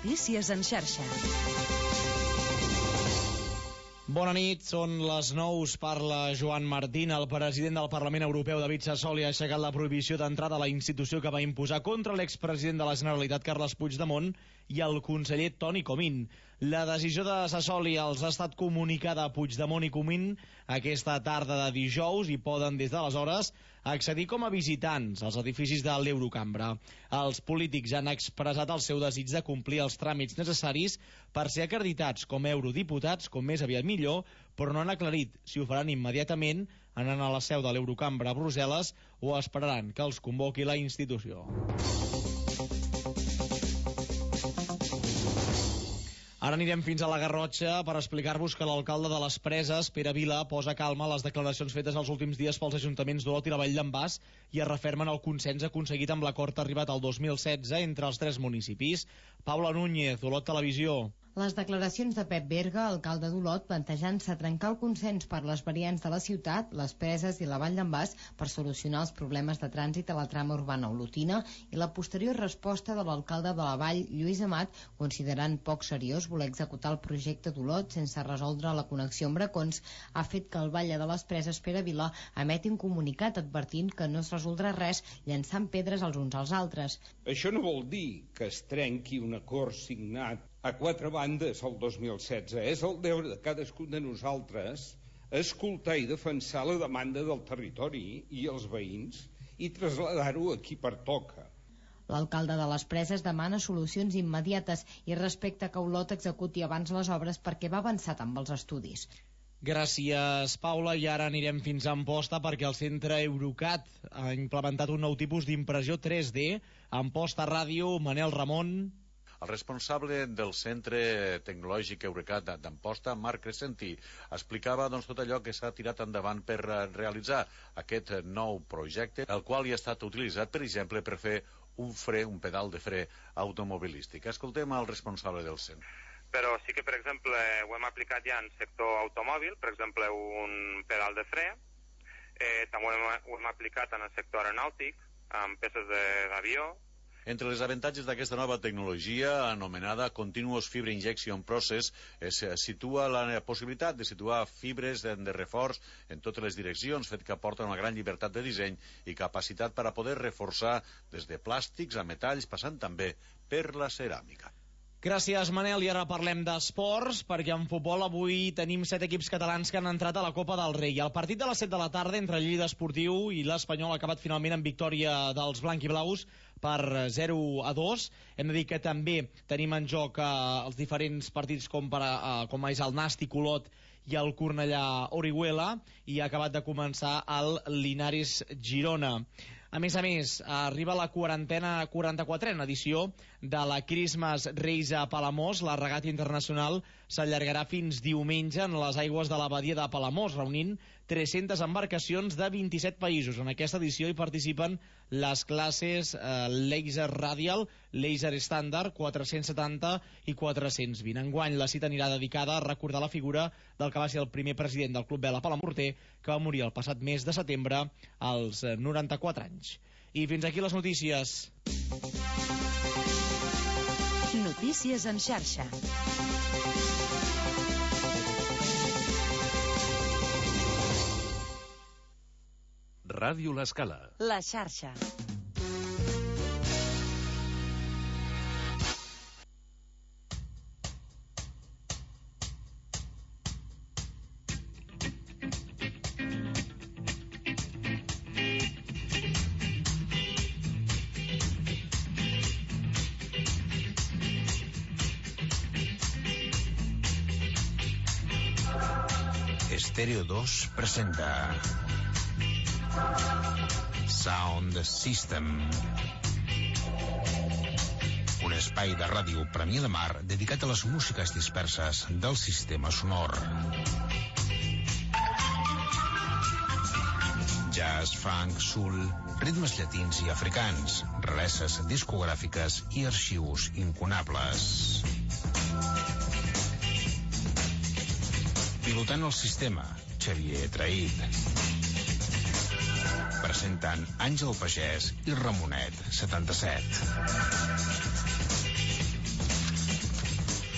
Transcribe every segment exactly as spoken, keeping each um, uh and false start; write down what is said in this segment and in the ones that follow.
Notícies en xarxa. Bona nit, són les nou, parla Joan Martín. El president del Parlament Europeu, David Sassoli, ha aixecat la prohibició d'entrada a la institució que va imposar contra l'expresident de la Generalitat, Carles Puigdemont, i el conseller Toni Comín. La decisió de Sassoli els ha estat comunicada a Puigdemont i Comín aquesta tarda de dijous i poden des d'aleshores accedir com a visitants als edificis de l'Eurocambra. Els polítics han expressat el seu desig de complir els tràmits necessaris per ser acreditats com a eurodiputats com més aviat millor, però no han aclarit si ho faran immediatament anant a la seu de l'Eurocambra a Brussel·les o esperaran que els convoqui la institució. Ara anirem fins a la Garrotxa per explicar-vos que l'alcalde de les Preses, Pere Vila, posa calma a les declaracions fetes els últims dies pels ajuntaments d'Olot i la Vall d'en Bas i es refermen el consens aconseguit amb l'acord arribat al dos mil setze entre els tres municipis. Paula Núñez, Olot Televisió. Les declaracions de Pep Berga, alcalde d'Olot, plantejant-se trencar el consens per les variants de la ciutat, les Preses i la Vall d'en Bas per solucionar els problemes de trànsit a la trama urbana olotina i la posterior resposta de l'alcalde de la Vall, Lluís Amat, considerant poc seriós voler executar el projecte d'Olot sense resoldre la connexió amb Bracons, ha fet que el batlle de les Preses, Pere Vila, emeti un comunicat advertint que no es resoldrà res llançant pedres els uns als altres. Això no vol dir que es trenqui un acord signat a quatre bandes el dos mil setze. És el deure de cadascun de nosaltres escoltar i defensar la demanda del territori i els veïns i traslladar-ho a qui pertoca. L'alcalde de les Preses demana solucions immediates i respecta que Olot executi abans les obres perquè va avançat amb els estudis. Gràcies, Paula. I ara anirem fins a Amposta perquè el centre Eurocat ha implementat un nou tipus d'impressió tres D. Amposta Ràdio, Manel Ramon. El responsable del Centre Tecnològic Eurecat d'Amposta, Marc Crescenti, explicava doncs, tot allò que s'ha tirat endavant per realitzar aquest nou projecte, el qual hi ha estat utilitzat, per exemple, per fer un fre, un pedal de fre automobilístic. Escoltem el responsable del centre. Però sí que, per exemple, ho hem aplicat ja en sector automòbil, per exemple, un pedal de fre, eh, també ho hem, ho hem aplicat en el sector aeronàutic, amb peces d'avió. Entre els avantatges d'aquesta nova tecnologia, anomenada Continuous Fibre Injection Process, es situa la possibilitat de situar fibres de, de reforç en totes les direccions, fet que aporta una gran llibertat de disseny i capacitat per a poder reforçar des de plàstics a metalls, passant també per la ceràmica. Gràcies, Manel. I ara parlem d'esports, perquè en futbol avui tenim set equips catalans que han entrat a la Copa del Rei. El partit de les set de la tarda entre el Lleida Esportiu i l'Espanyol ha acabat finalment en victòria dels blanc-i-blaus per zero a dos. Hem de dir que també tenim en joc eh, els diferents partits com, per, eh, com és el Nàstic Olot i el Cornellà Orihuela, i ha acabat de començar el Linares Girona. A més a més, arriba la quarantena, quaranta-quatrena edició de la Christmas Race a Palamós. La regata internacional s'allargarà fins diumenge en les aigües de la badia de Palamós, reunint tres-centes embarcacions de vint-i-set països. En aquesta edició hi participen les classes eh, Laser Radial, Laser Standard, quatre-cents setanta i quatre-cents vint. Enguany la cita anirà dedicada a recordar la figura del que va ser el primer president del Club Vela Palamorter, que va morir el passat mes de setembre als noranta-quatre anys. I fins aquí les notícies. Notícies en xarxa. Ràdio L'Escala. La xarxa. Estéreo dos presenta Sound System, un espai de ràdio Premià de Mar dedicat a les músiques disperses del sistema sonor. Jazz, funk, soul, ritmes llatins i africans, rareses discogràfiques i arxius incunables. Pilotant el sistema, Xavier Traït. Presentant Àngel Pagès i Ramonet, setanta-set.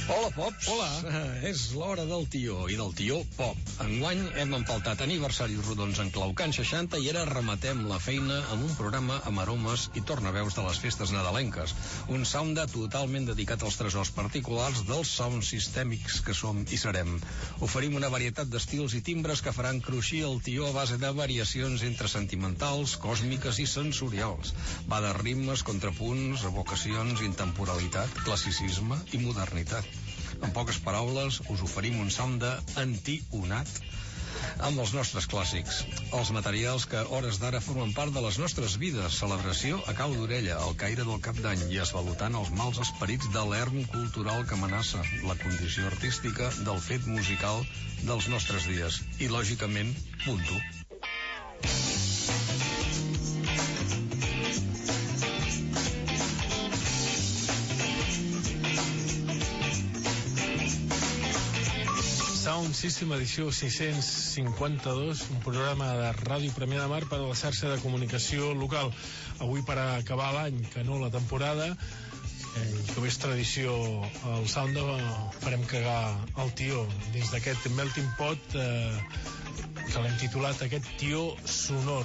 Hola, Pops. Hola. Uh, és l'hora del tió i del tió pop. Enguany hem empaltat aniversaris rodons en clau Can seixanta i ara rematem la feina amb un programa amb aromes i tornaveus de les festes nadalenques. Un sounda totalment dedicat als tresors particulars dels sounds sistèmics que som i serem. Oferim una varietat d'estils i timbres que faran cruixir el tió a base de variacions entre sentimentals, còsmiques i sensorials. Va de ritmes, contrapunts, evocacions, intemporalitat, classicisme i modernitat. En poques paraules, us oferim un sound anti-onat amb els nostres clàssics. Els materials que, a hores d'ara, formen part de les nostres vides. Celebració a cau d'orella, al caire del cap d'any i esvalutant els mals esperits de l'erm cultural que amenaça la condició artística del fet musical dels nostres dies. I, lògicament, punto. Sound System edició sis-cents cinquanta-dos, un programa de Ràdio Premià de Mar per a la xarxa de comunicació local. Avui, per acabar l'any, que no la temporada, eh, com és tradició al Sound, farem cagar el tió dins d'aquest melting pot eh, que l'hem titulat aquest tió sonor.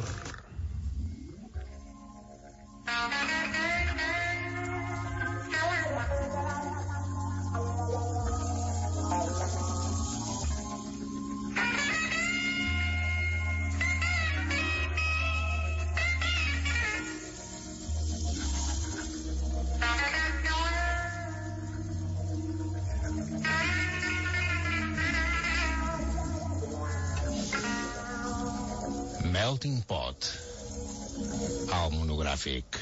Melting Pot, el monogràfic.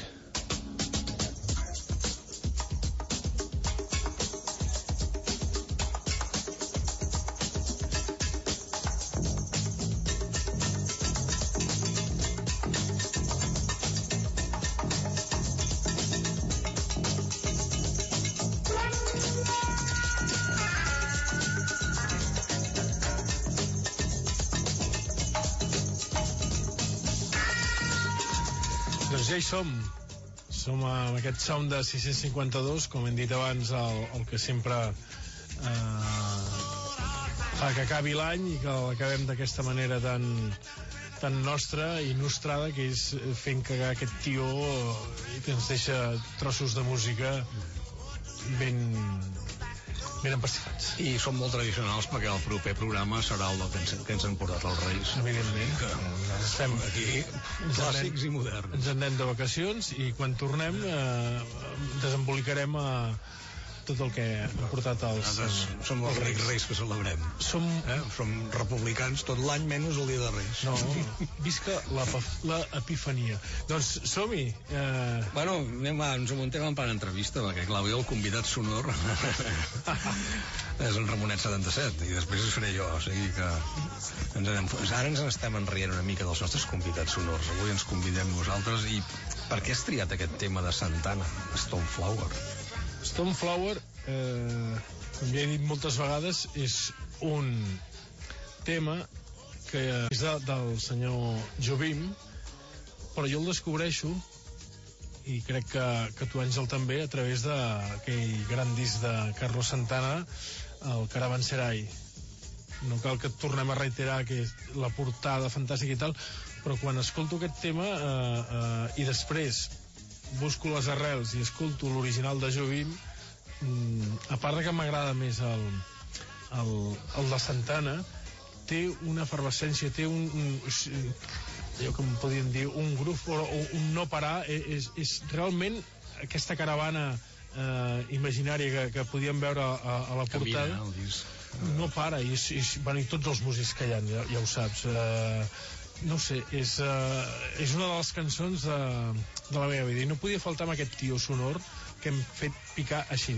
Doncs ja hi som. Som amb aquest sound de sis-cents cinquanta-dos, com hem dit abans, el, el que sempre eh, fa que acabi l'any i que l'acabem d'aquesta manera tan, tan nostra i nostrada, que és fent cagar aquest tió i que ens deixa trossos de música ben, ben empastifats. I som molt tradicionals perquè el proper programa serà el del que ens, que ens han portat els Reis. Evidentment. Que estem aquí, clàssics i moderns. Ens en anem de vacacions i quan tornem eh, desembolicarem a tot el que ha portat els... Nosaltres som els reis, reis que celebrem. Som... Eh? Som republicans tot l'any menys el dia de Reis. No, visca l'epifania. Doncs som-hi. Eh... Bueno, anem a, ens amuntem en plan entrevista, perquè clar, avui el convidat sonor és en Ramonet setanta-set i després es faré jo, o sigui que ens anem, ara ens estem enrient una mica dels nostres convidats sonors. Avui ens convidem nosaltres. I per què has triat aquest tema de Santana, Stoneflower? Stoneflower, eh, com ja he dit moltes vegades, és un tema que és de, del senyor Jobim, però jo el descobreixo, i crec que, que tu, Àngel, també, a través d'aquell gran disc de Carlos Santana, el Caravanserai. No cal que et tornem a reiterar que és la portada fantàstica i tal, però quan escolto aquest tema eh, eh, i després busco les arrels i escolto l'original de Jobim, mm, a part de que m'agrada més el, el, el de Santana, té una efervescència, té un, un allò que podríem dir un groove o un no parar. És, és realment aquesta caravana eh, imaginària que, que podíem veure a, a la portada. Camina, no para, i, és, és, bueno, i tots els músics que hi ha, ja, ja ho saps. eh, no sé, és, uh, és una de les cançons de, de la meva vida i no podia faltar amb aquest tio sonor que hem fet picar així.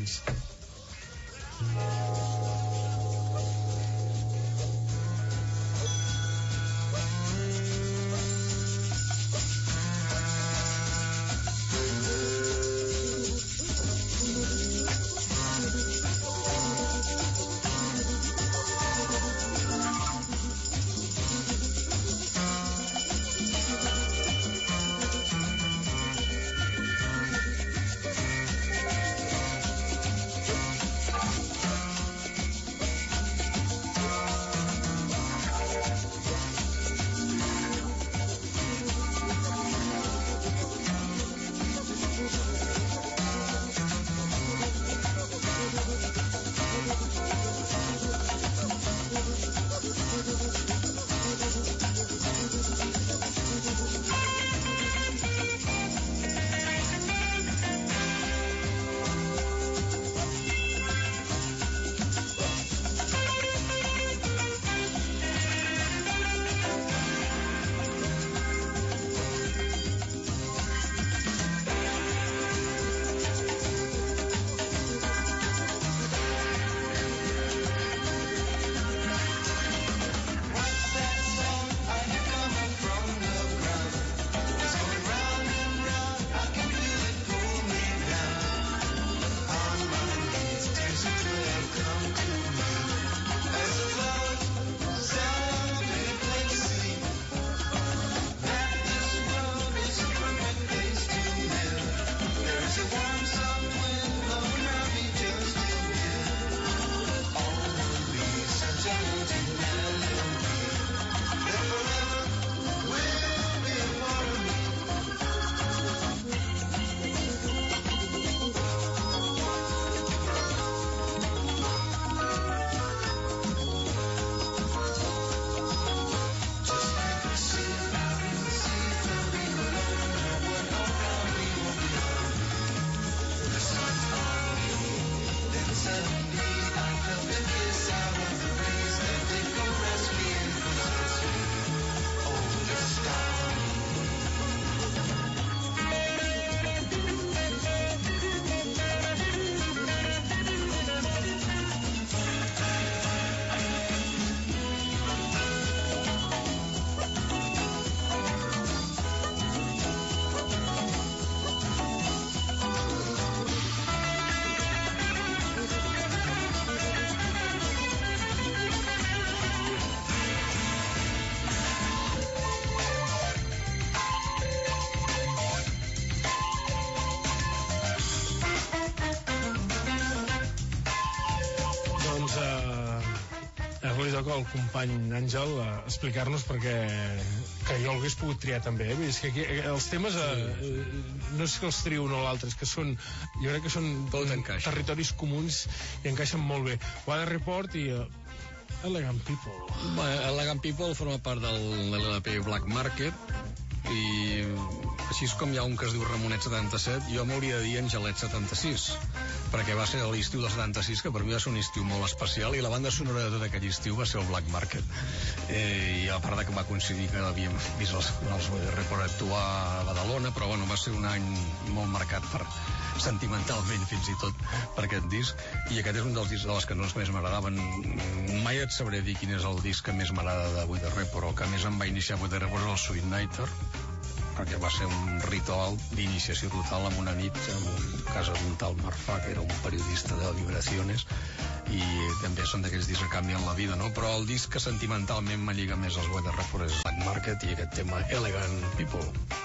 toca al company Àngel uh, explicar-nos perquè que jo l'hagués pogut triar també, eh? És que aquí, els temes uh, no és que els trio un o l'altre, és que són, jo crec que són territoris comuns i encaixen molt bé. Weather Report i uh, Elegant People. Bé, Elegant People forma part del L L P Black Market i així com hi ha un que es diu Ramonet setanta-set, jo m'hauria de dir Angelet setanta-sis, perquè va ser l'estiu del setanta-sis, que per mi va ser un estiu molt especial, i la banda sonora de tot aquell estiu va ser el Black Market. Eh, I a part de que va coincidir que havíem vist els, els Report actuar a Badalona, però bueno, va ser un any molt marcat per sentimentalment fins i tot per aquest disc, i aquest és un dels discs de les cançons que més m'agradaven. Mai et sabré dir quin és el disc que més m'agrada de Weather Report. El que més em va iniciar Weather Report és el Sweet Nighter, perquè va ser un ritual d'iniciació total en una nit en casa d'un tal Marfà, que era un periodista de Vibraciones, i també són d'aquells discs que canvien la vida, no? Però el disc que sentimentalment me lliga més als Weather Report és Black Market i aquest tema Elegant People.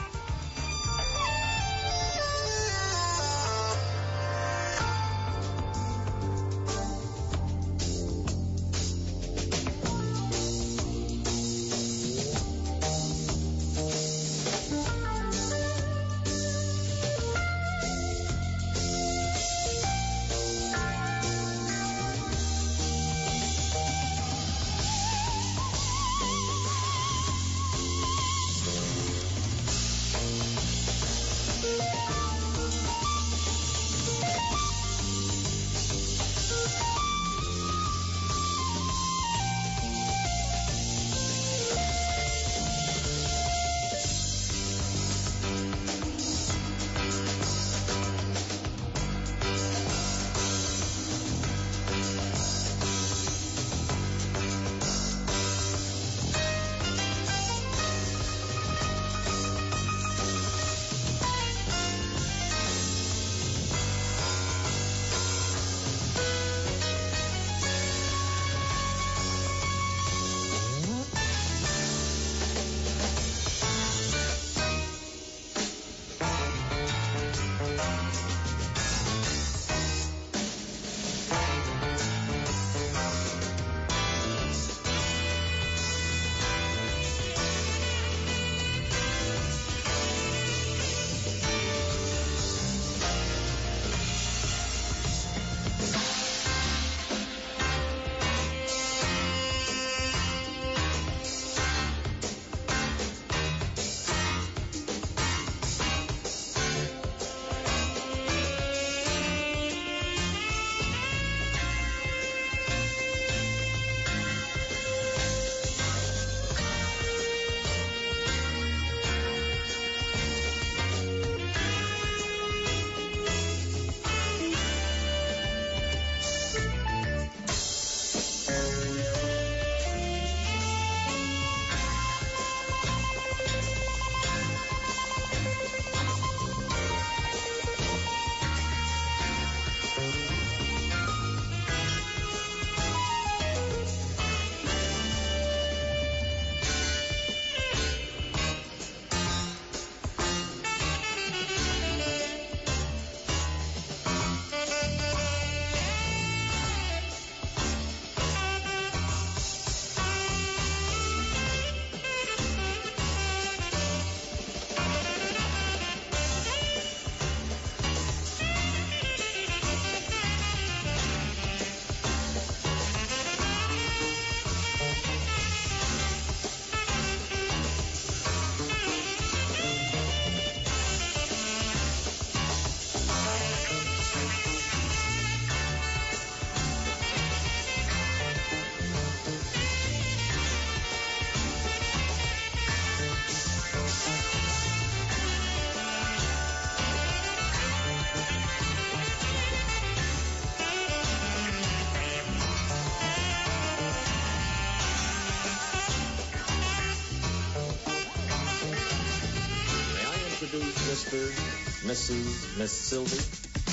Mister, missus Miss Sylvie.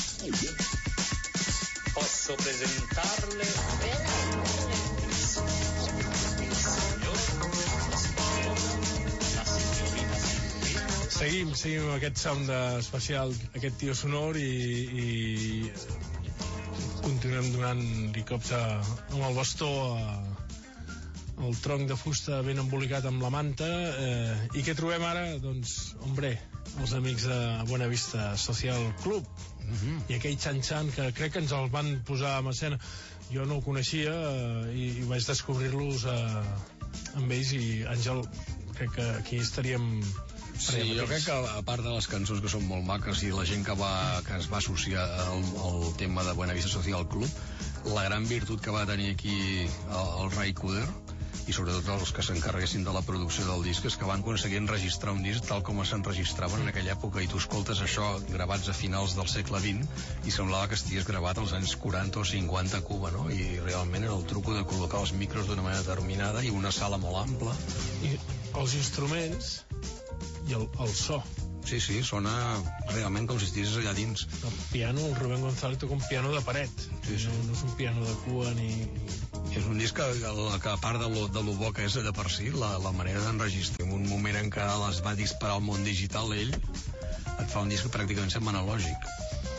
Posso presentarle Seguim, seguim amb aquest sound especial, aquest tio sonor, i, i continuem donant-li cops a, amb el bastó a, el tronc de fusta ben embolicat amb la manta, eh, i què trobem ara? Doncs, hombre, els amics de Buenavista Social Club, uh-huh. i aquell xan-xan que crec que ens el van posar en escena. Jo no ho coneixia, eh, i, i vaig descobrir-los eh, amb ells, i Àngel, crec que aquí estaríem... Sí, jo crec que a part de les cançons que són molt maques i la gent que, va, que es va associar al, al tema de Buenavista Social Club, la gran virtut que va tenir aquí el, el Ray Cooder, i sobretot els que s'encarreguessin de la producció del disc, és que van aconseguir enregistrar un disc tal com s'enregistraven en aquella època, i tu escoltes això gravats a finals del segle vint i semblava que estigués gravat als anys quaranta o cinquanta a Cuba, no? I realment era el truco de col·locar els micros d'una manera determinada i una sala molt ampla. I els instruments i el, el so. Sí, sí, sona realment com si estigués allà dins. El piano, el Rubén González toca un piano de paret. Sí, sí. No, no és un piano de cua ni... És un disc que, que a part de lo, de lo bo que és de per si, la, la manera d'enregistrar. En un moment en què es va disparar al món digital, ell et fa un disc que pràcticament sembla analògic.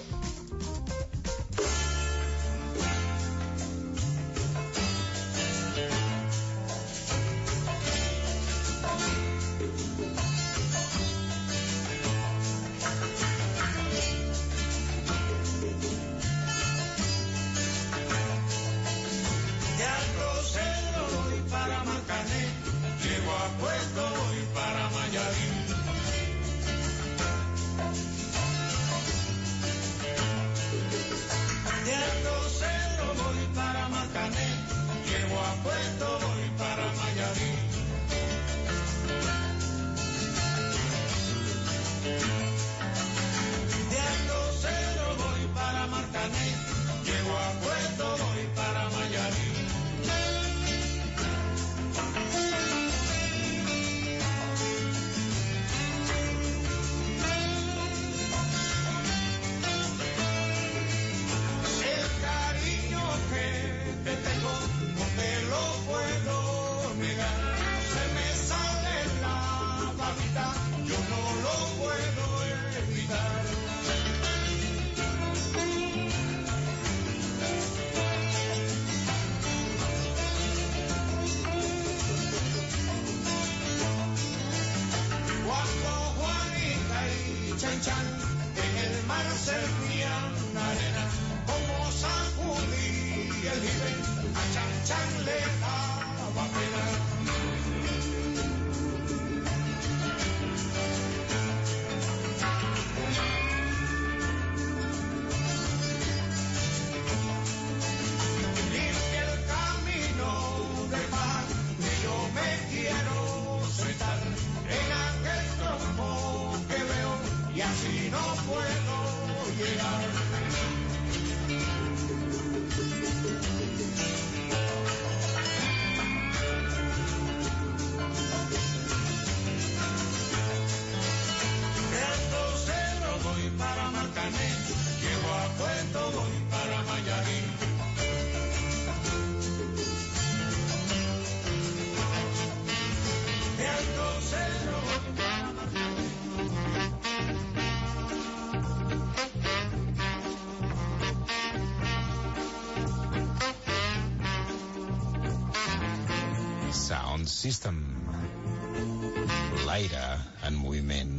System. L'aire en moviment.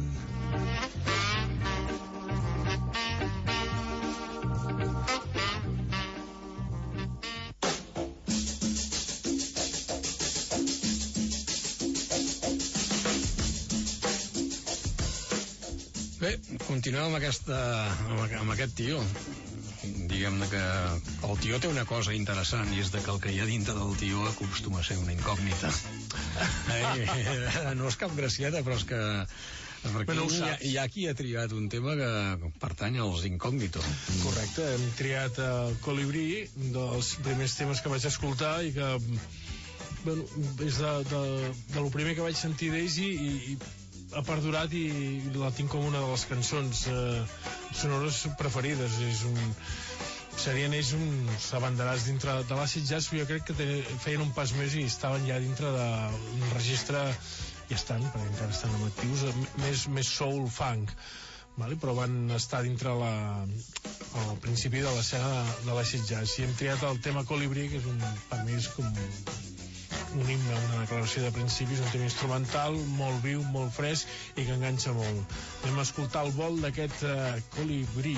Bé, continuem amb, aquesta, amb aquest tio. Diguem-ne que el tio té una cosa interessant, i és de que el que hi ha dintre del tio acostuma a ser una incògnita. Eh, no és cap gracieta, però és que perquè no hi, ha, hi ha qui ha triat un tema que pertany als incògnitos. Correcte, hem triat uh, Colibrí, un dels primers temes que vaig escoltar i que, bueno, és de, de, de lo primer que vaig sentir d'ells, i, i ha perdurat, i la tinc com una de les cançons uh, sonores preferides. És un... serien ells uns abanderats dintre de l'àcid jazz, jo crec que feien un pas més i estaven ja dintre d'un registre, i estan, perquè encara estan amb actius, més, més soul funk, vale? Però van estar dintre la, al principi de l'escena de l'àcid jazz, i hem triat el tema Colibrí, que és un, per mi és com un himne, una declaració de principis, un tema instrumental molt viu, molt fresc i que enganxa molt. Anem a escoltar el vol d'aquest uh, colibrí.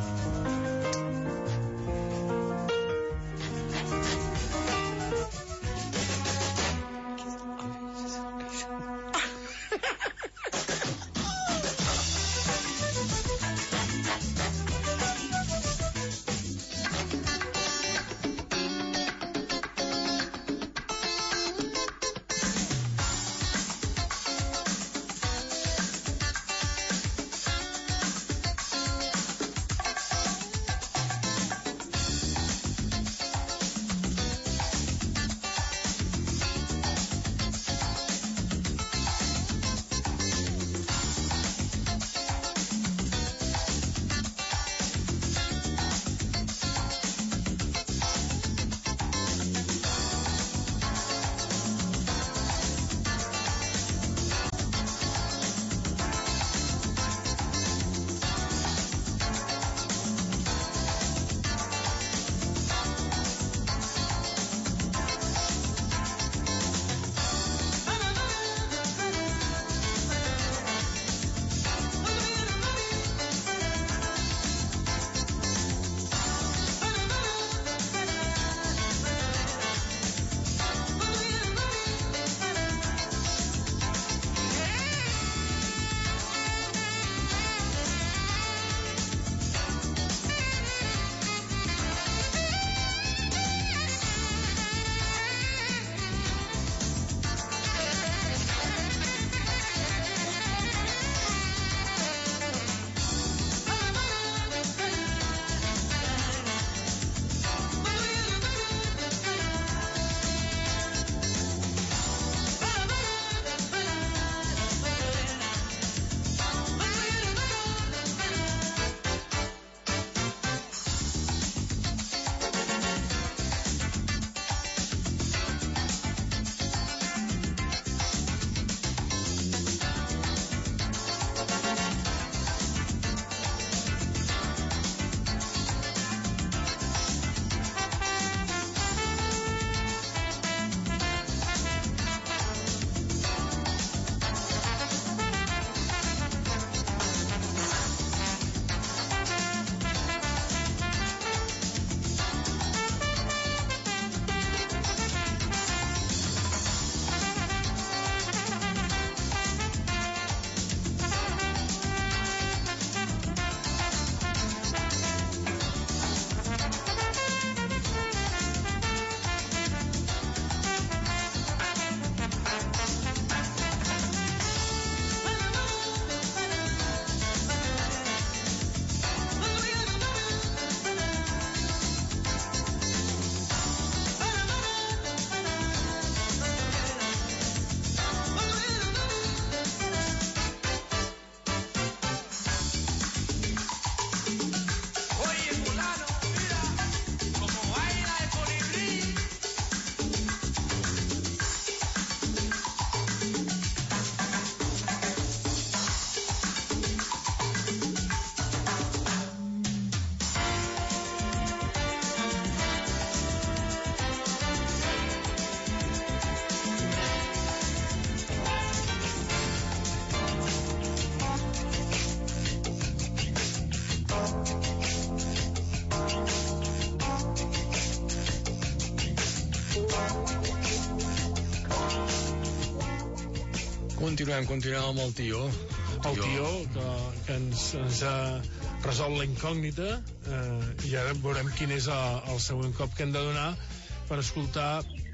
Continuem, continuem amb el tio. El tio, que, que ens, ens ha resolt la incògnita, eh, i ara veurem quin és el, el següent cop que hem de donar per escoltar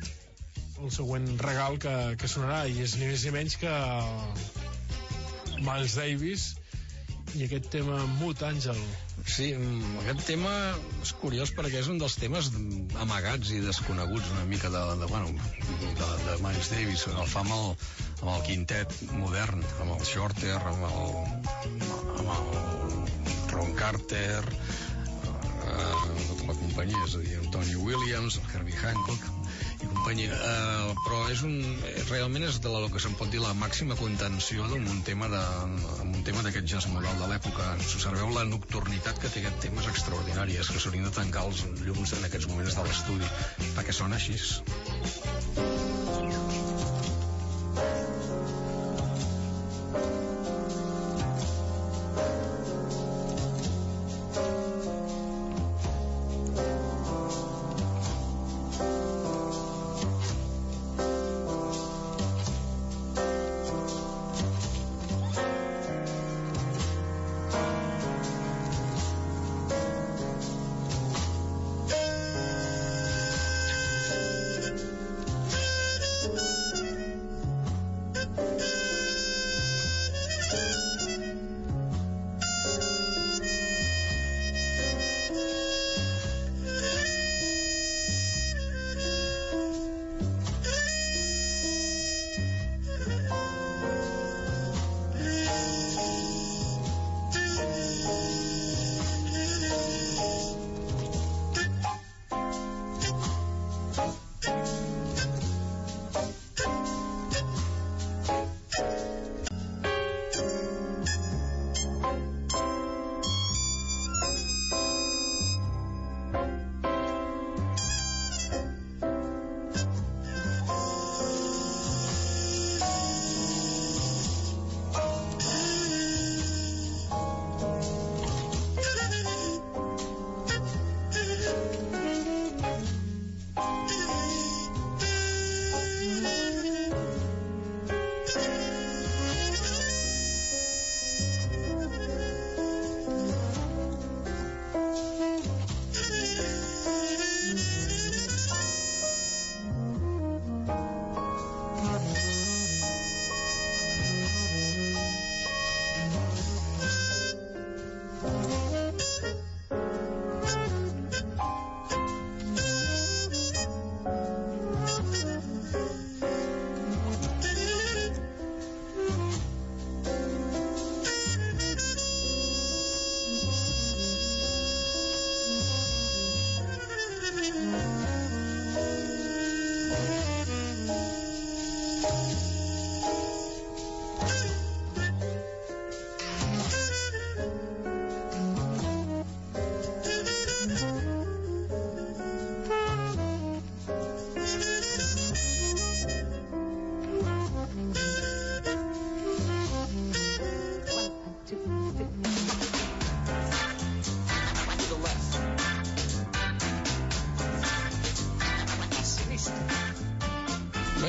el següent regal que, que sonarà, i és ni més ni menys que Miles Davis i aquest tema Mut Àngel. Sí, aquest tema és curiós perquè és un dels temes amagats i desconeguts una mica de, de, bueno, de, de Miles Davis. El fa amb el, amb el quintet modern, amb el Shorter, amb el, amb el Ron Carter, eh, tota la companyia, és a dir, el Tony Williams, el Herbie Hancock i companyia, eh, però és un, realment és de la, el que se'n pot dir la màxima contenció d'un tema de, un tema d'aquest jazz modal de l'època. Si observeu la nocturnitat que té aquest tema és extraordinària, és que s'haurien de tancar els llums en aquests moments de l'estudi perquè sona així.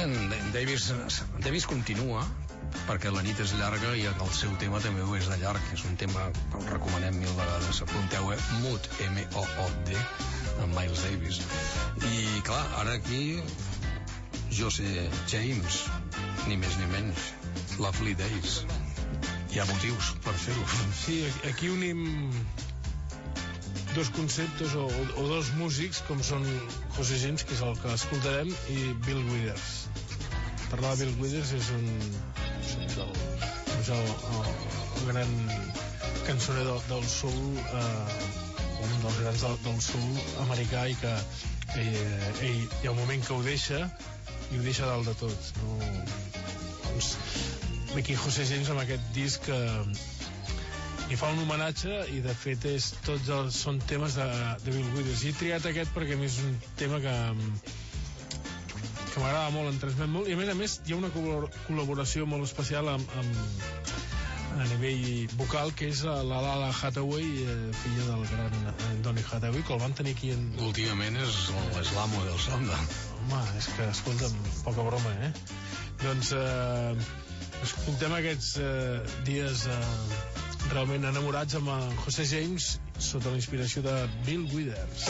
en Davis, Davis continua, perquè la nit és llarga i el seu tema també ho és de llarg. És un tema que us recomanem mil vegades. Apunteu, eh? Mood, M O O D, amb Miles Davis. I, clar, ara aquí José James, ni més ni menys, Lovely Days. Hi ha motius per fer-ho. Sí, aquí unim dos conceptes o, o dos músics, com són José James, que és el que escoltarem, i Bill Withers. Parlar de Bill Withers és un... Del, és el, el, el gran cançoner del, del soul, eh, un dels grans del, del soul americà, i que eh, ell hi ha un moment que ho deixa i ho deixa dalt de tot, no? Doncs aquí José James amb aquest disc eh, li fa un homenatge, i de fet és, tots els, són temes de, de Bill Withers. I he triat aquest perquè a mi és un tema que que m'agrada molt, em transmet molt, i a més a més hi ha una col·laboració molt especial amb, amb, a nivell vocal, que és la Lala Hathaway, eh, filla del gran eh, Donny Hathaway, que el van tenir aquí en... Últimament és, és l'amo del samba. Home, és que, escolta'm, poca broma, eh? Doncs eh, escoltem aquests eh, dies eh, realment enamorats amb en José James sota la inspiració de Bill Withers.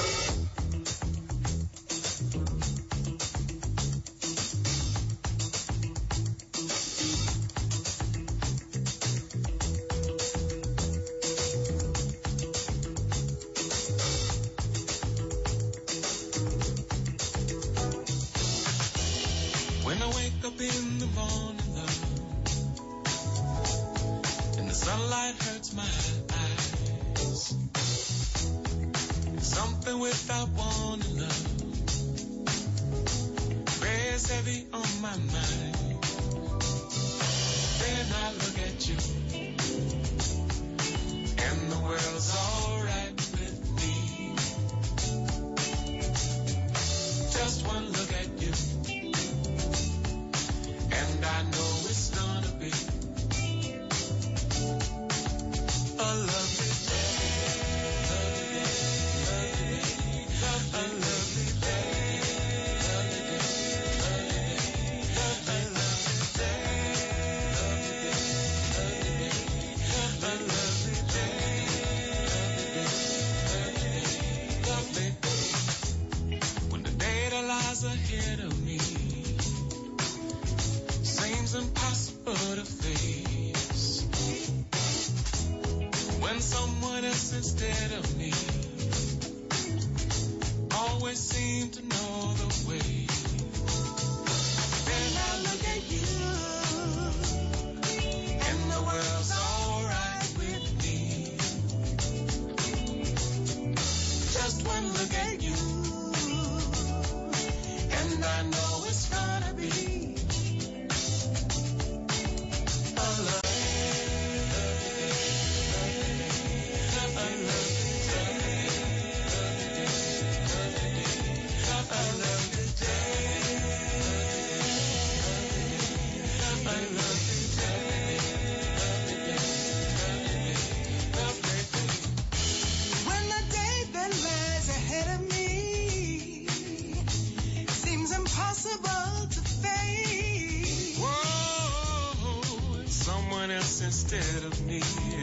Instead of me,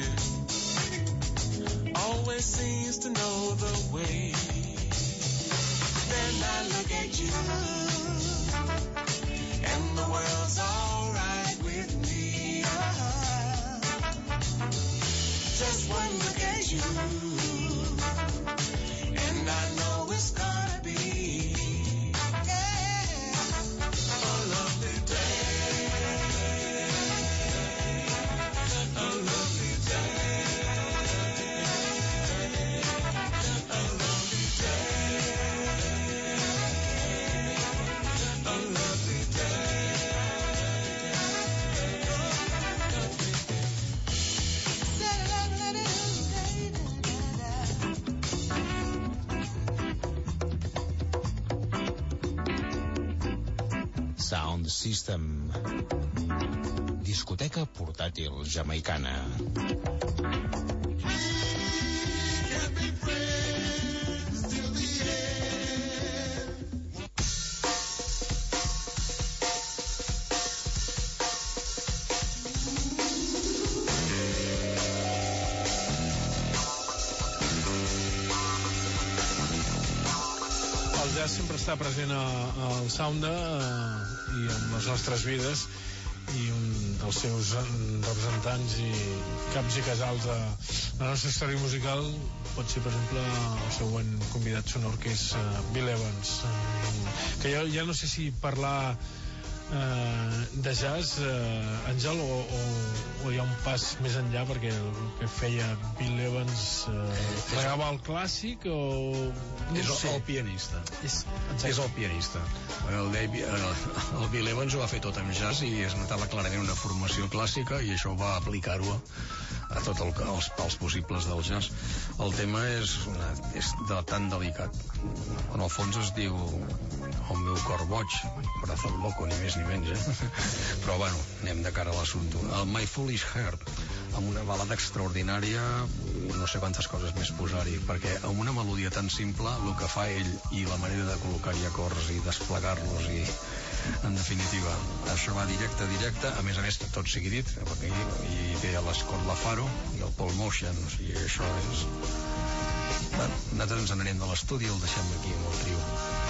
always seems to know the way. Then I look at you, and the world's alright with me. Just one look at you, and I know it's gonna be, yeah, a lovely day. Sound System. Discoteca portàtil jamaicana. jazz sempre està present al Sounda eh, i en les nostres vides, i un dels seus representants i caps i casals de la nostra història musical pot ser, per exemple, el següent convidat sonor, que és uh, Bill Evans, uh, que ja, ja no sé si parlar uh, de jazz, uh, Àngel, o, o, o hi ha un pas més enllà, perquè el que feia Bill Evans uh, plegava el clàssic o... No és sé. el pianista. És, és el pianista. El, Dave, el, el Bill Evans ho va fer tot amb jazz i es notava clarament una formació clàssica, i això va aplicar-ho a tots el, els pals possibles del jazz. El tema és, una, és de, tan delicat. En el fons es diu El meu cor boig, Corazón loco, ni més ni menys, eh? Però bueno, anem de cara a l'assumpte. El My Foolish Heart, amb una balada extraordinària, no sé quantes coses més posar-hi, perquè amb una melodia tan simple, el que fa ell i la manera de col·locar-hi acords i desplegar-los, i en definitiva això va directe, directe, a més a més tot sigui dit, perquè hi, hi té l'Scott LaFaro i el Paul Motion, o sigui, això és... Bueno, nosaltres ens n'anem de l'estudi i el deixem aquí amb el trio.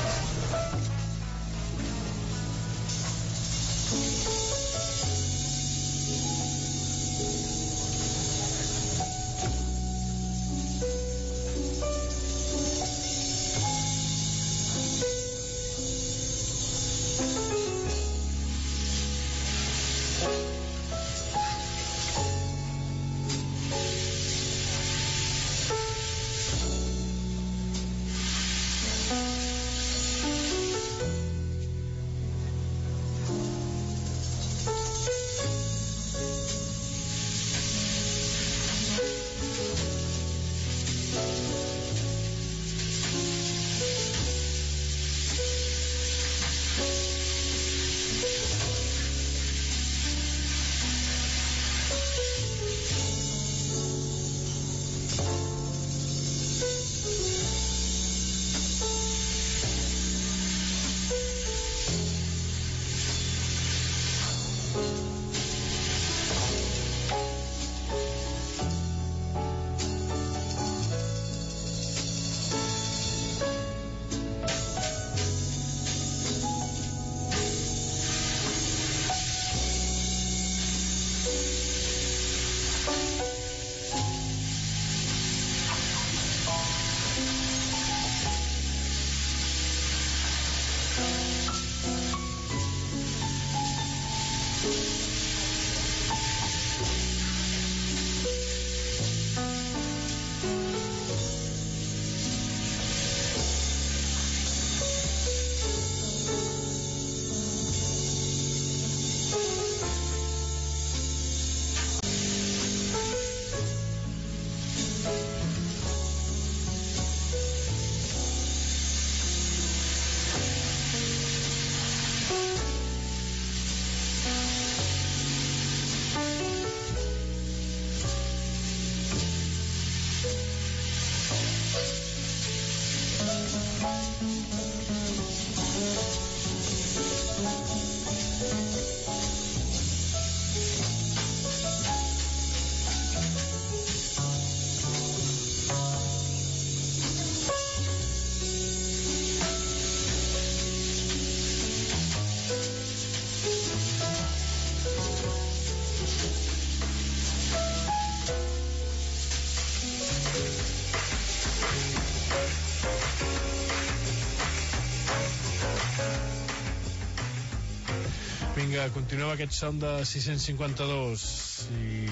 Vinga, continuem aquest sound de sis-cents cinquanta-dos i...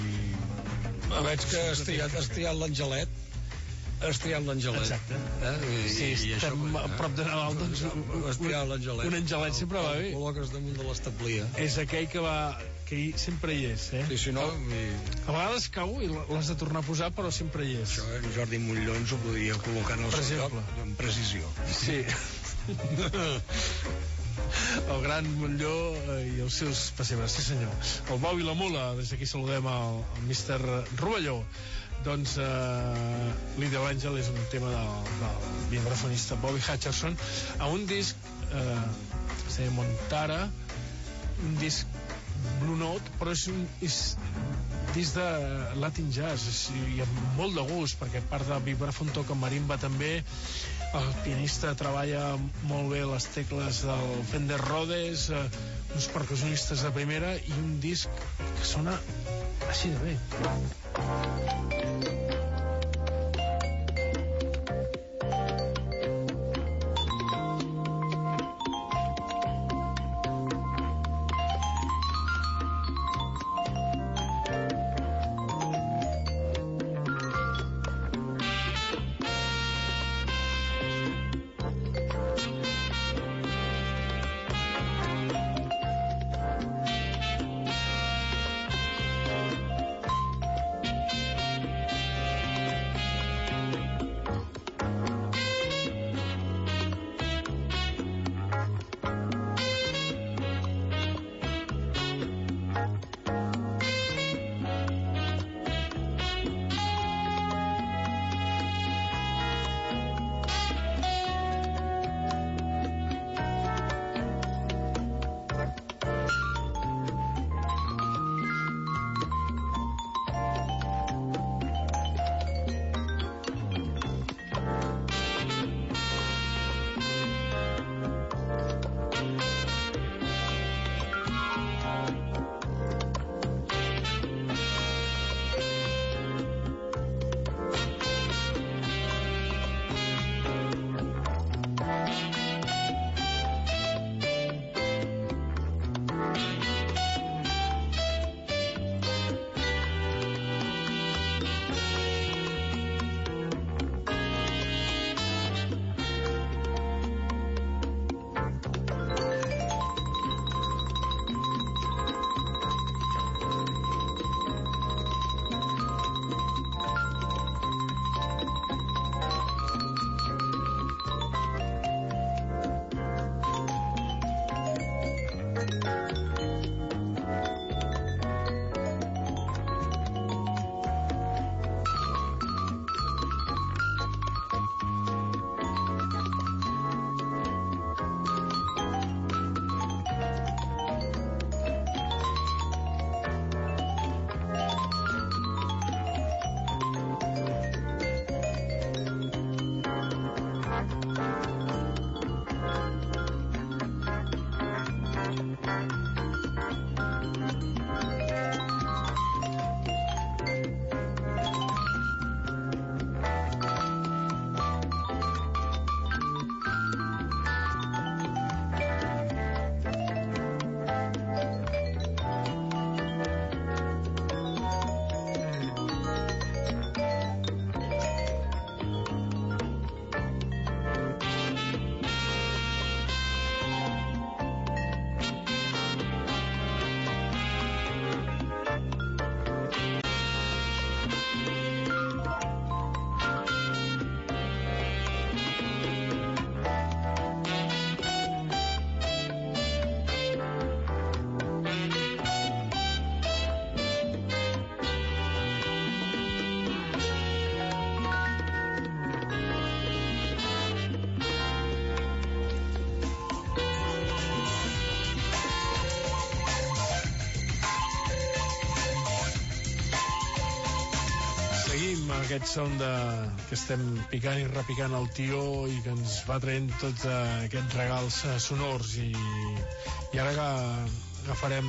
Veig que has triat, has triat l'Angelet. Has triat l'Angelet. Exacte. Eh? I, sí, i estem això, a prop de Nadal, doncs... Has triat l'Angelet. Un Angelet sempre va bé. El col·loques damunt de l'establia. És aquell que va... que hi, sempre hi és, eh? Sí, si no... I... A vegades cau i l'has de tornar a posar, però sempre hi és. Això, eh? Jordi Montlló ens ho podia col·locar en el seu lloc amb precisió. Sí. El gran Montlló i els seus pessebres, sí senyor. El Bau i la Mula, des d'aquí saludem al, al míster Rovelló. Doncs uh, l'Idea l'Àngel és un tema del, del vibrafonista Bobby Hutcherson a un disc uh, se Montara, un disc Blue Note, però és un és disc de Latin Jazz, és, i amb molt de gust, perquè a part de vibrafon toca marimba també, el pianista treballa molt bé les tecles del Fender Rhodes, eh, uns percussionistes de primera i un disc que sona així de bé. Aquest son de... que estem picant i repicant el tió i que ens va traient tots uh, aquests regals uh, sonors i, i ara que agafarem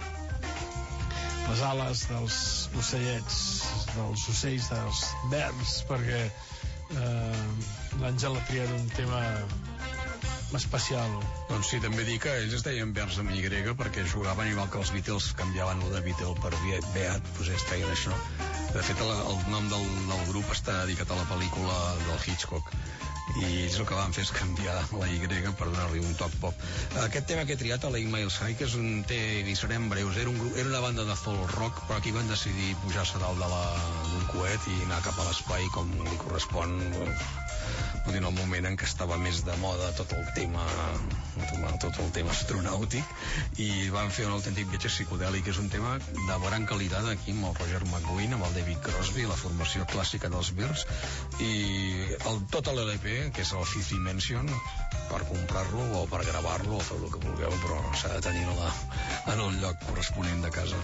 les ales dels ocellets, dels ocells, dels verds, perquè uh, l'Àngel ha triat un tema especial. Doncs sí, també dic que ells es deien verds amb Y perquè jugaven igual que els Beatles, canviaven lo de Beatle per Beat, doncs ells feien això. De fet, el, el nom del, del grup està dedicat a la pel·lícula del Hitchcock i ells el que van fer és canviar la Y per donar-li un toc pop. Aquest tema que he triat, l'Eight Miles High, que és un té, i serem breus, era, un grup, era una banda de folk rock, però aquí van decidir pujar-se dalt de la, d'un coet i anar cap a l'espai com li correspon, en el moment en què estava més de moda tot el tema tot el tema astronàutic i van fer un autèntic viatge psicodèlic. És un tema de gran qualitat aquí amb el Roger McGuinn, amb el David Crosby, la formació clàssica dels Beatles, i el, tot l'L P, que és el Fifth Dimension, per comprar-lo o per gravar-lo o fer el que vulgueu, però s'ha de tenir la, en el lloc corresponent de casa.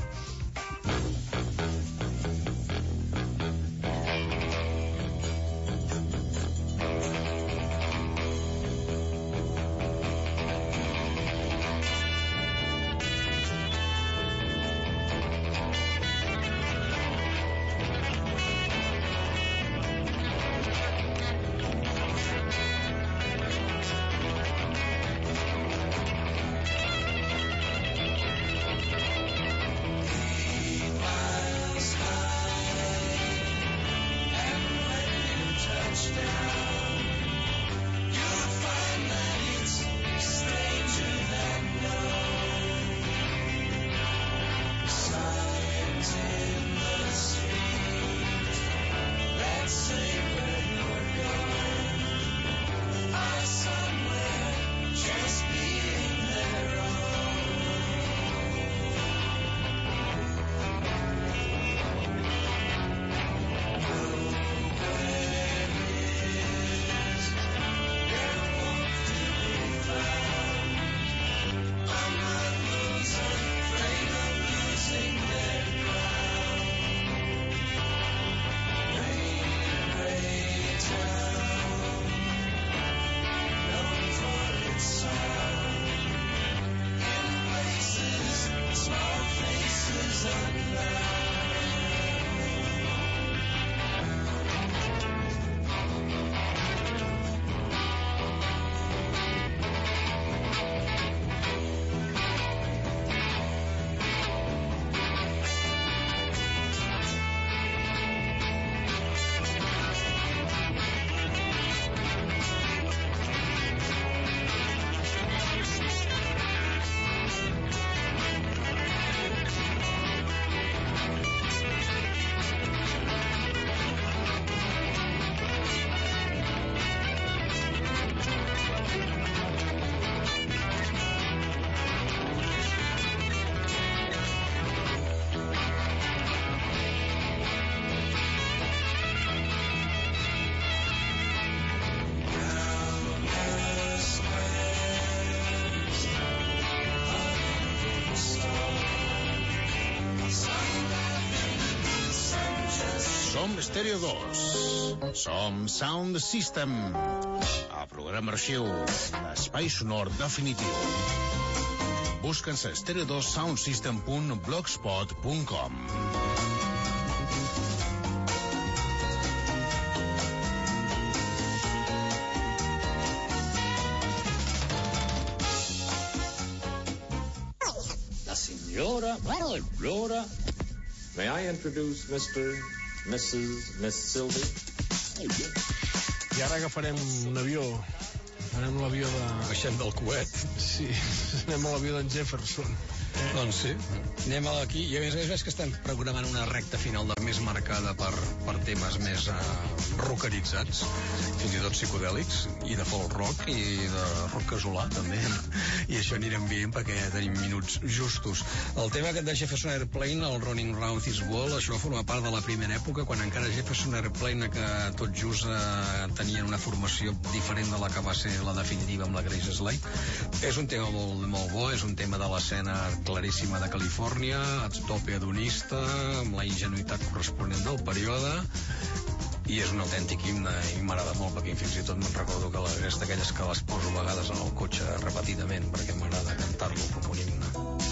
Som Estèreo dos. Som Sound System. El programa arxiu. Espai sonor definitiu. Busca'ns a estèreo dos sound system punt blogspot punt com. La signora Flora. May I introduce mister, missus, Miss Sylvie? I ara agafarem un avió. Anem a l'avió de... Baixem del coet. Sí, anem a l'avió d'en Jefferson. Eh? Doncs sí. Anem aquí. I a més a més que estem programant una recta final de més marcada per, per temes més uh, rockeritzats, fins i tot psicodèlics, i de folk rock, i de rock casolà, també. I això anirem veient perquè tenim minuts justos. El tema aquest de Jefferson Airplane, el Running Round This World, això forma part de la primera època, quan encara Jefferson Airplane, que tot just uh, tenien una formació diferent de la que va ser la definitiva amb la Grace Slade. És un tema molt, molt bo, és un tema de l'escena claríssima de Califòrnia, a tope hedonista, amb la ingenuïtat corresponent del període, i és un autèntic himne, i m'agrada molt, perquè fins i tot me'n recordo que és d'aquelles que les poso a vegades en el cotxe repetidament, perquè m'agrada cantar-lo com un himne.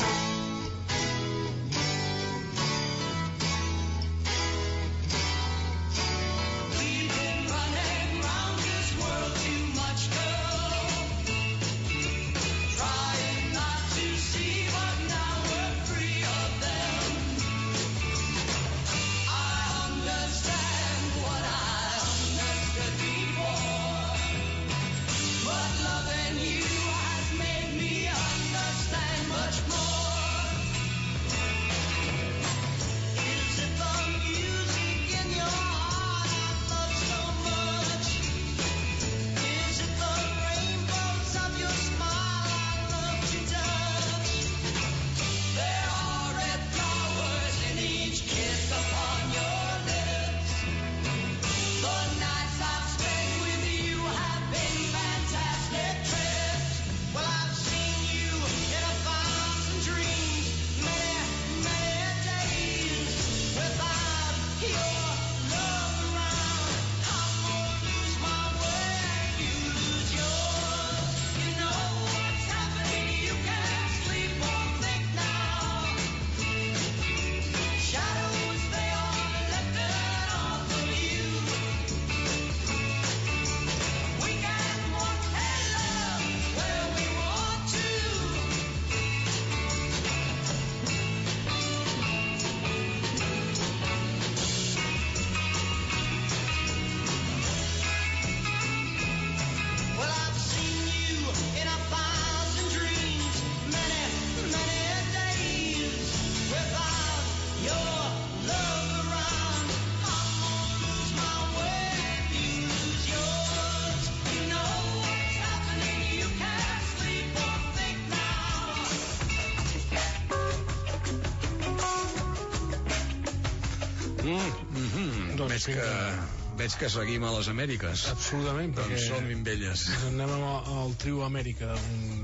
Veig que, veig que seguim a les Amèriques. Absolutament, perquè... perquè... Doncs som imbelles. Anem al, al Trio Amèrica, un,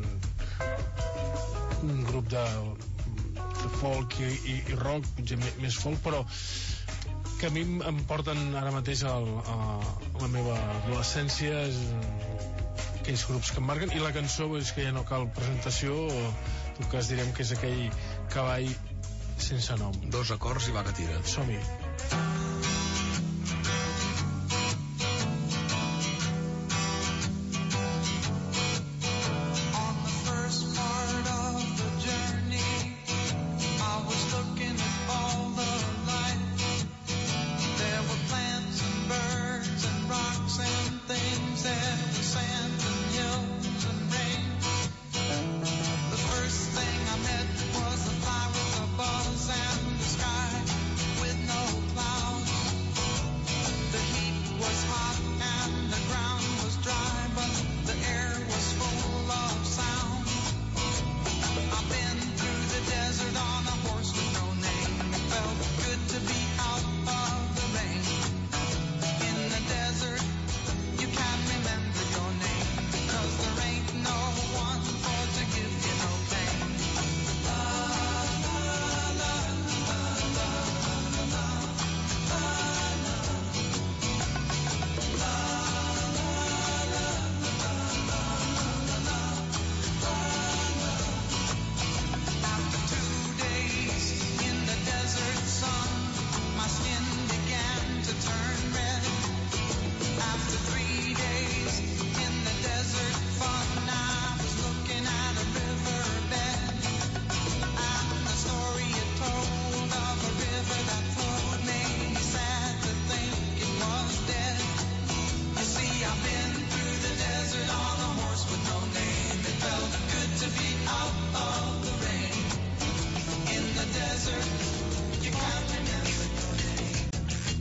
un grup de, de folk i, i, i rock, potser més folk, però que a mi em porten ara mateix al, a la meva adolescència, aquells grups que em marquen, i la cançó és que ja no cal presentació, en tot cas direm que és aquell cavall sense nom. Dos acords i va que tira. Som-hi. No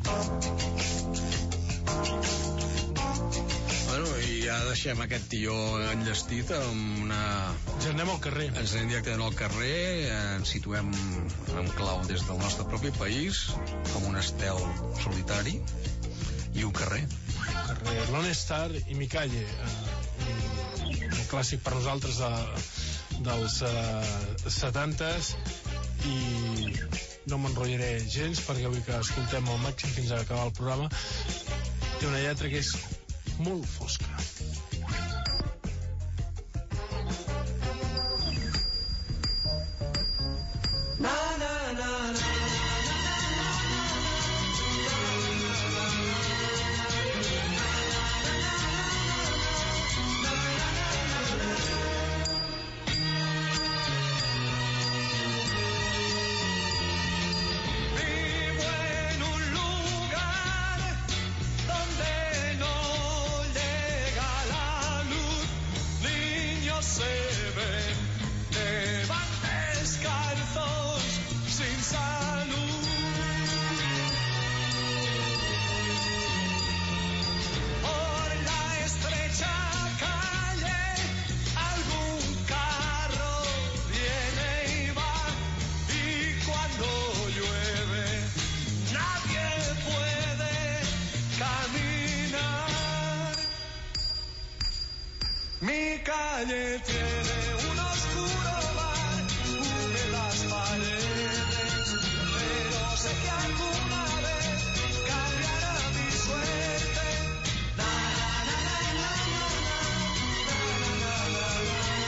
Bueno, i ja deixem aquest tió enllestit amb una... Ja anem al carrer. Ens anem directament al carrer, ens situem en clau des del nostre propi país, com un estel solitari, i un carrer. Un carrer, Lone Star i Mi Calle, eh, un clàssic per nosaltres de, dels eh, setantes, i no m'enrotllaré gens perquè vull que escoltem al màxim fins a acabar el programa. Té una lletra que és molt fosca. Na, na, na, na. Mi calle tiene un oscuro mar, une las paredes, pero sé que alguna vez cambiará mi suerte. Na, na, na, na, na, na, na, na,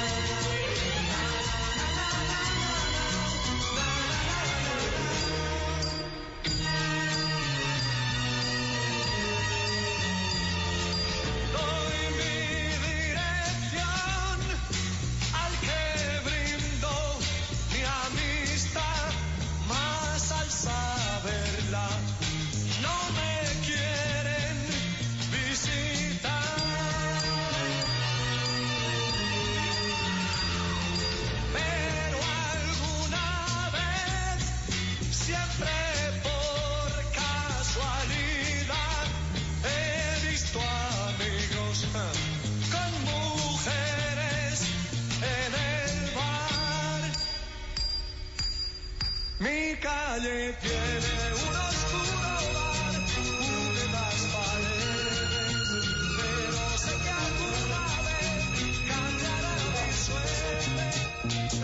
calle tiene un oscuro bar, une las paredes, pero sé que alguna vez cambiará mi suerte.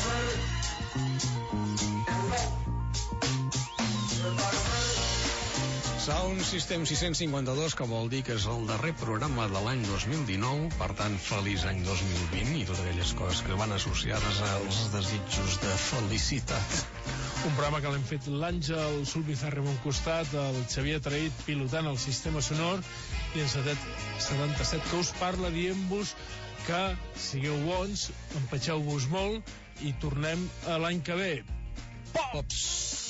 Sound System sis-cents cinquanta-dos, que vol dir que és el darrer programa de l'any dos mil dinou, per tant, feliç any dos mil vint i totes aquelles coses que van associades als desitjos de felicitat. Un programa que l'hem fet l'Àngel Sulbizarre a un costat, el Xavier Traït pilotant el sistema sonor, i en setanta-set que us parla dient-vos que sigueu bons, empatxeu-vos molt i tornem a l'any que ve. Pops!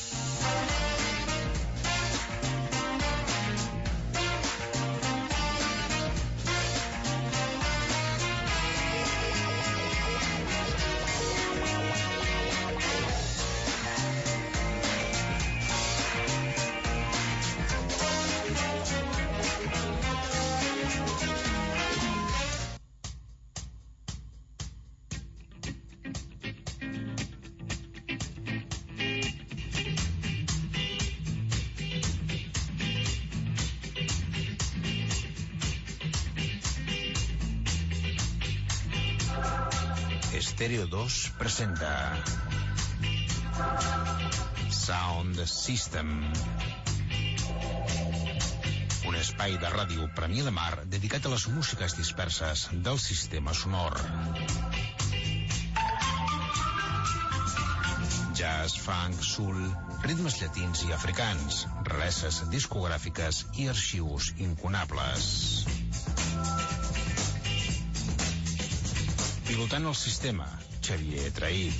Estéreo dos presenta Sound System, un espai de ràdio Premià de Mar dedicat a les músiques disperses del sistema sonor. Jazz, funk, soul, ritmes llatins i africans, rareses discogràfiques i arxius incunables. Pilotant el sistema, Xavier Traït.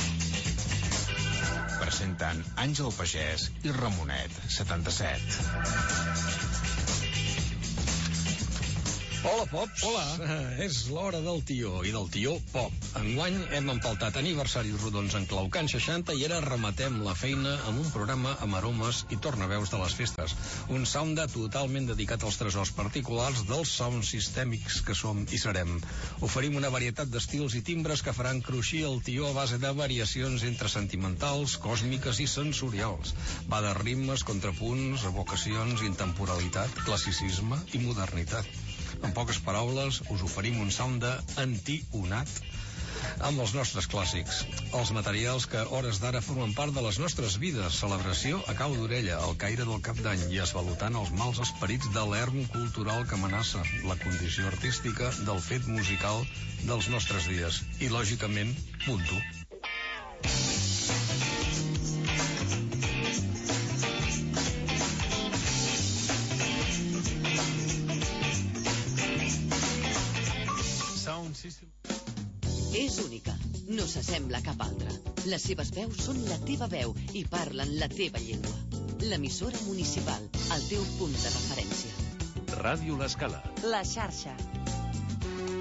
Presentant Àngel Pagès i Ramonet, setanta-set. Hola, Pops. Hola. Uh, és l'hora del tió i del tió Pop. Enguany hem empaltat aniversaris rodons en clau Can seixanta i ara rematem la feina amb un programa amb aromes i tornaveus de les festes. Un sound totalment dedicat als tresors particulars dels sound sistèmics que som i serem. Oferim una varietat d'estils i timbres que faran cruixir el tió a base de variacions entre sentimentals, còsmiques i sensorials. Va de ritmes, contrapunts, evocacions, intemporalitat, classicisme i modernitat. En poques paraules, us oferim un sound anti-onat amb els nostres clàssics. Els materials que, hores d'ara, formen part de les nostres vides. Celebració a cau d'orella, al caire del cap d'any i esvalutant els mals esperits de l'erm cultural que amenaça la condició artística del fet musical dels nostres dies. I, lògicament, punto. És única, no s'assembla a cap altra. Les seves veus són la teva veu i parlen la teva llengua. L'emissora municipal, el teu punt de referència. Ràdio L'Escala. La xarxa.